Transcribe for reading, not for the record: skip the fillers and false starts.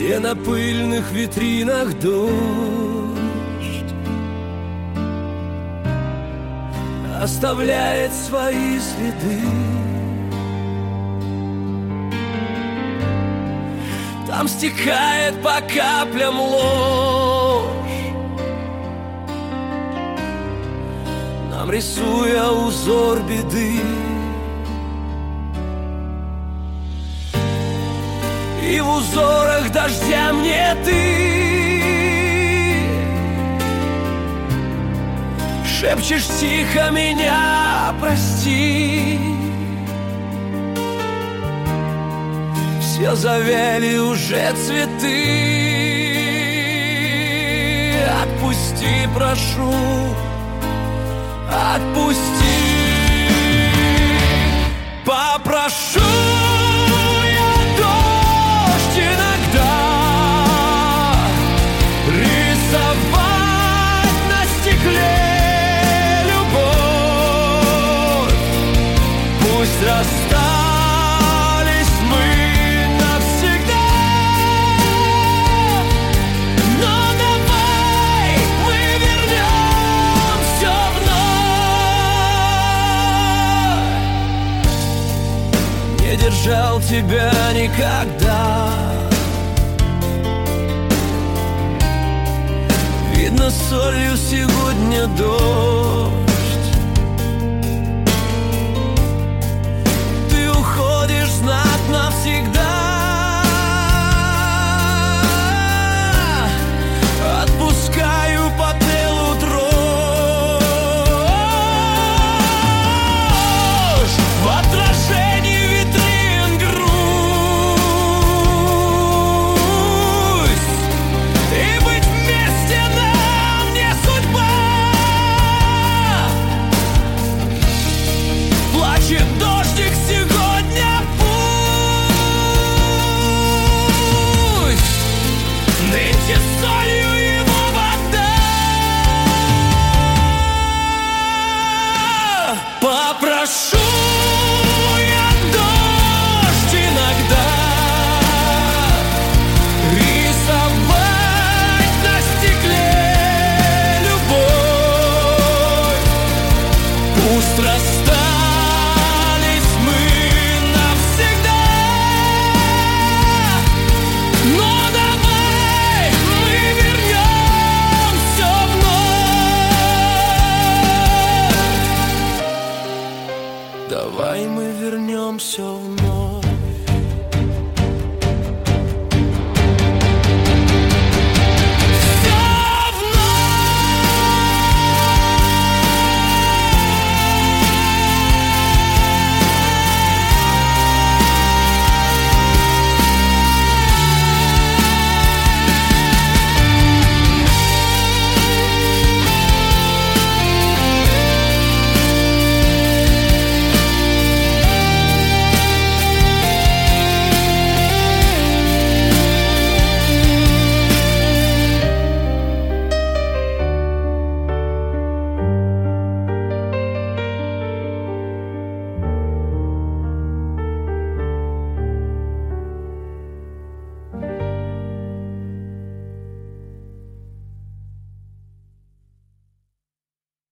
где на пыльных витринах дождь оставляет свои следы. Там стекает по каплям ложь, нам рисуя узор беды. И в узорах дождя мне ты шепчешь тихо меня прости. Все завяли уже цветы. Отпусти, прошу, отпусти. Попрошу я дождь иногда рисовать на стекле любовь. Пусть расстались мы навсегда, но давай мы вернем все вновь. Не держал тебя никогда